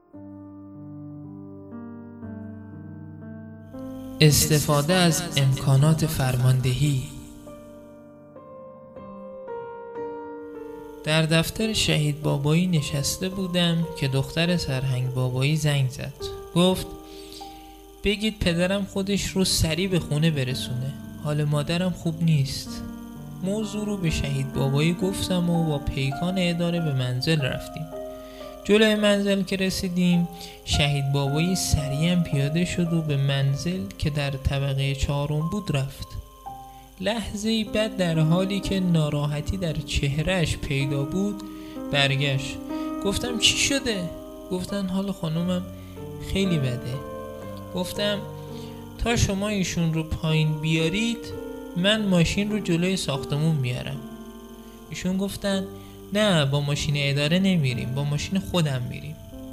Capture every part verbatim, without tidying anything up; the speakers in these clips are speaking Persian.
استفاده از امکانات فرماندهی. در دفتر شهید بابایی نشسته بودم که دختر سرهنگ بابایی زنگ زد. گفت بگید پدرم خودش رو سریع به خونه برسونه، حال مادرم خوب نیست. موضوع رو به شهید بابایی گفتم و با پیکان اداره به منزل رفتیم. جلوی منزل که رسیدیم شهید بابایی سریعا پیاده شد و به منزل که در طبقه چهارم بود رفت. لحظه‌ای بعد در حالی که ناراحتی در چهرهش پیدا بود برگشت. گفتم چی شده؟ گفتن حال خانومم خیلی بده. گفتم تا شما ایشون رو پایین بیارید من ماشین رو جلوی ساختمون میارم. ایشون گفتن نه با ماشین اداره نمیریم، با ماشین خودم میریم.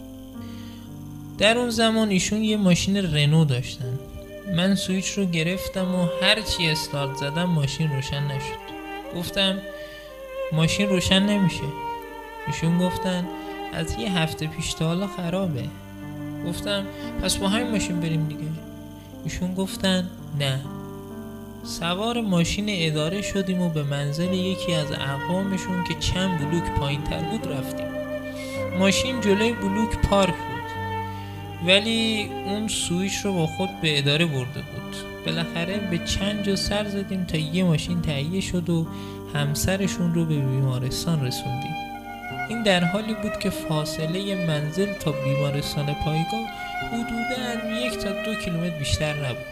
در اون زمان ایشون یه ماشین رنو داشتن. من سویچ رو گرفتم و هرچی استارت زدم ماشین روشن نشد. گفتم ماشین روشن نمیشه. ایشون گفتن از یه هفته پیش تا حالا خرابه. گفتم پس با همین ماشین بریم دیگه. ایشون گفتن نه. سوار ماشین اداره شدیم و به منزل یکی از اقوامشون که چند بلوک پایین تر بود رفتیم. ماشین جلوی بلوک پارک بود ولی اون سویچ رو با خود به اداره برده بود. بالاخره به چند جا سر زدیم تا یه ماشین تهیه شد و همسرشون رو به بیمارستان رسوندیم. این در حالی بود که فاصله منزل تا بیمارستان پایگاه حدوداً یک تا دو کیلومتر بیشتر نبود.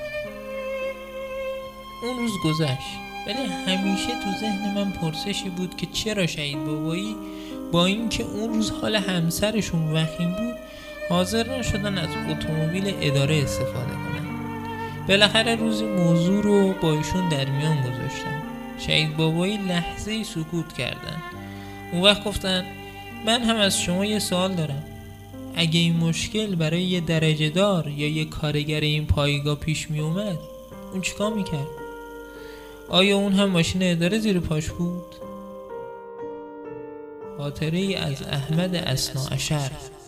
اون روز گذشت ولی همیشه تو ذهن من پرسشی بود که چرا شهید بابایی با اینکه اون روز حال همسرشون وخیم بود حاضر نشدن از اتومبیل اداره استفاده کنن. بالاخره روزی موضوع رو با ایشون در میان گذاشتن. شهید بابایی لحظه‌ای سکوت کردن. اون وقت گفتن من هم از شما یه سوال دارم. اگه این مشکل برای یه درجه دار یا یه کارگر این پایگاه پیش می اومد اون چیکار میکرد؟ آیا اون هم ماشین اداره زیر پاش بود؟ خاطره ای از احمد اثنا عشر.